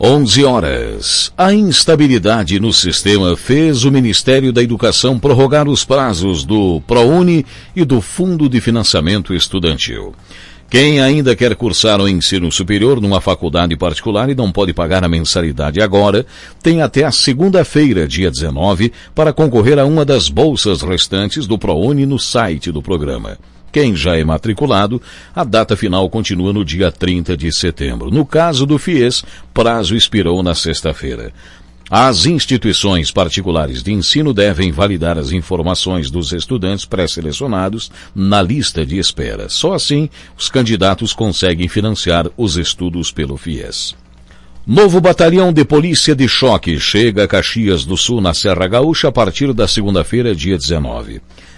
11 horas. A instabilidade no sistema fez o Ministério da Educação prorrogar os prazos do ProUni e do Fundo de Financiamento Estudantil. Quem ainda quer cursar o ensino superior numa faculdade particular e não pode pagar a mensalidade agora, tem até a segunda-feira, dia 19, para concorrer a uma das bolsas restantes do ProUni no site do programa. Quem já é matriculado, a data final continua no dia 30 de setembro. No caso do FIES, prazo expirou na sexta-feira. As instituições particulares de ensino devem validar as informações dos estudantes pré-selecionados na lista de espera. Só assim, os candidatos conseguem financiar os estudos pelo FIES. Novo batalhão de polícia de choque chega a Caxias do Sul, na Serra Gaúcha, a partir da segunda-feira, dia 19.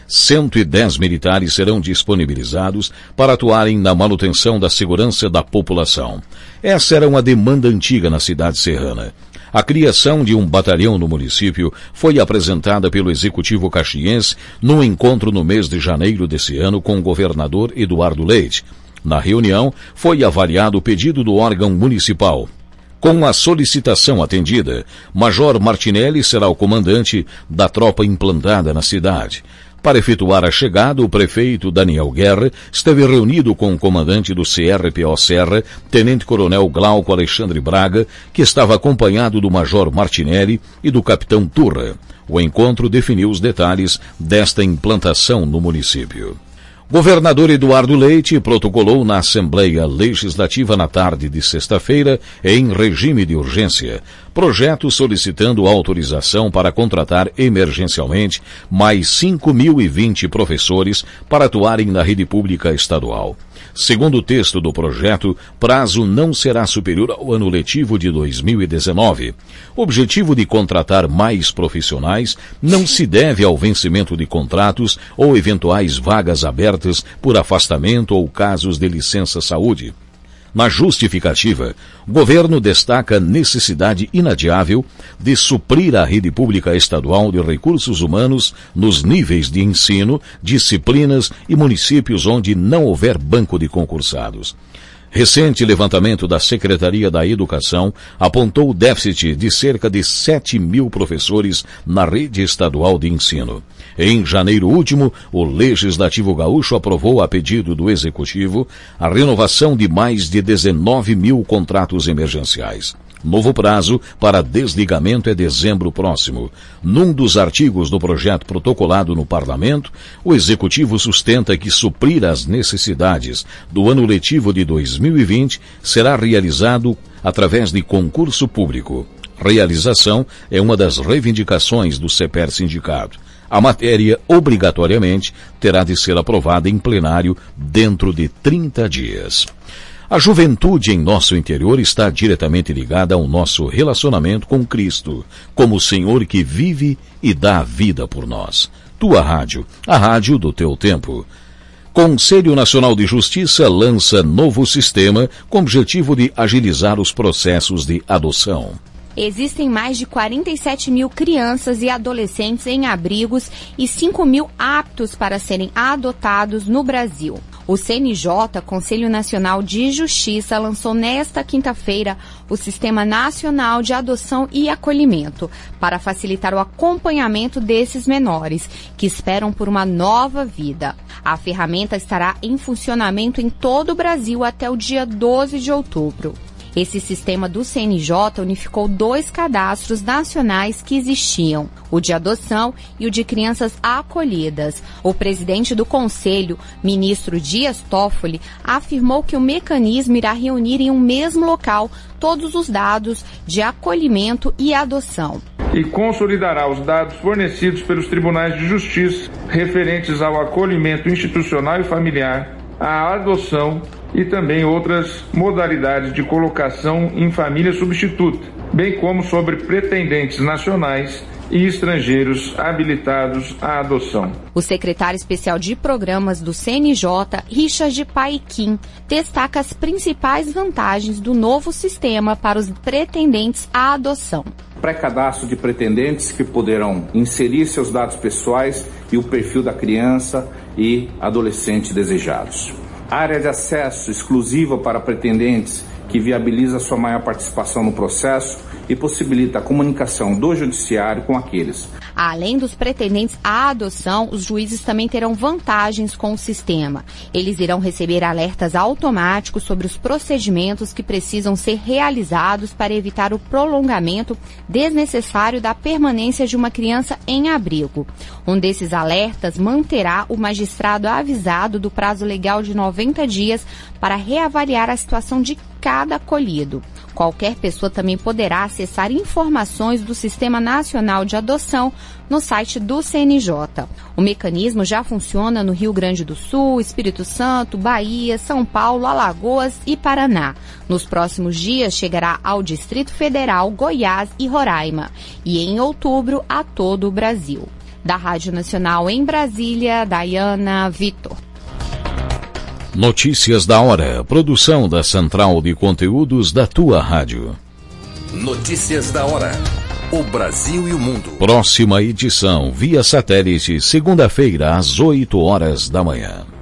110 militares serão disponibilizados para atuarem na manutenção da segurança da população. Essa era uma demanda antiga na cidade serrana. A criação de um batalhão no município foi apresentada pelo Executivo caxiense num encontro no mês de janeiro desse ano com o governador Eduardo Leite. Na reunião, foi avaliado o pedido do órgão municipal. Com a solicitação atendida, Major Martinelli será o comandante da tropa implantada na cidade. Para efetuar a chegada, o prefeito Daniel Guerra esteve reunido com o comandante do CRPO Serra, tenente-coronel Glauco Alexandre Braga, que estava acompanhado do major Martinelli e do capitão Turra. O encontro definiu os detalhes desta implantação no município. Governador Eduardo Leite protocolou na Assembleia Legislativa na tarde de sexta-feira, em regime de urgência, projeto solicitando autorização para contratar emergencialmente mais 5.020 professores para atuarem na rede pública estadual. Segundo o texto do projeto, prazo não será superior ao ano letivo de 2019. O objetivo de contratar mais profissionais não se deve ao vencimento de contratos ou eventuais vagas abertas por afastamento ou casos de licença-saúde. Na justificativa, o governo destaca a necessidade inadiável de suprir a rede pública estadual de recursos humanos nos níveis de ensino, disciplinas e municípios onde não houver banco de concursados. Recente levantamento da Secretaria da Educação apontou o déficit de cerca de 7.000 professores na rede estadual de ensino. Em janeiro último, o Legislativo Gaúcho aprovou, a pedido do Executivo, a renovação de mais de 19.000 contratos emergenciais. Novo prazo para desligamento é dezembro próximo. Num dos artigos do projeto protocolado no Parlamento, o Executivo sustenta que suprir as necessidades do ano letivo de 2020 será realizado através de concurso público. Realização é uma das reivindicações do CEPER Sindicato. A matéria, obrigatoriamente, terá de ser aprovada em plenário dentro de 30 dias. A juventude em nosso interior está diretamente ligada ao nosso relacionamento com Cristo, como o Senhor que vive e dá a vida por nós. Tua rádio, a rádio do teu tempo. Conselho Nacional de Justiça lança novo sistema com o objetivo de agilizar os processos de adoção. Existem mais de 47 mil crianças e adolescentes em abrigos e 5 mil aptos para serem adotados no Brasil. O CNJ, Conselho Nacional de Justiça, lançou nesta quinta-feira o Sistema Nacional de Adoção e Acolhimento para facilitar o acompanhamento desses menores que esperam por uma nova vida. A ferramenta estará em funcionamento em todo o Brasil até o dia 12 de outubro. Esse sistema do CNJ unificou 2 cadastros nacionais que existiam, o de adoção e o de crianças acolhidas. O presidente do Conselho, ministro Dias Toffoli, afirmou que o mecanismo irá reunir em um mesmo local todos os dados de acolhimento e adoção. E consolidará os dados fornecidos pelos tribunais de justiça referentes ao acolhimento institucional e familiar, à adoção e também outras modalidades de colocação em família substituta, bem como sobre pretendentes nacionais e estrangeiros habilitados à adoção. O secretário especial de programas do CNJ, Richard Paikin, destaca as principais vantagens do novo sistema para os pretendentes à adoção. Pré-cadastro de pretendentes que poderão inserir seus dados pessoais e o perfil da criança e adolescente desejados. Área de acesso exclusiva para pretendentes que viabiliza sua maior participação no processo e possibilita a comunicação do judiciário com aqueles. Além dos pretendentes à adoção, os juízes também terão vantagens com o sistema. Eles irão receber alertas automáticos sobre os procedimentos que precisam ser realizados para evitar o prolongamento desnecessário da permanência de uma criança em abrigo. Um desses alertas manterá o magistrado avisado do prazo legal de 90 dias para reavaliar a situação de cada acolhido. Qualquer pessoa também poderá acessar informações do Sistema Nacional de Adoção no site do CNJ. O mecanismo já funciona no Rio Grande do Sul, Espírito Santo, Bahia, São Paulo, Alagoas e Paraná. Nos próximos dias chegará ao Distrito Federal, Goiás e Roraima. E em outubro a todo o Brasil. Da Rádio Nacional em Brasília, Dayana Vitor. Notícias da hora. Produção da Central de Conteúdos da tua rádio. Notícias da hora. O Brasil e o mundo. Próxima edição via satélite, segunda-feira às 8 horas da manhã.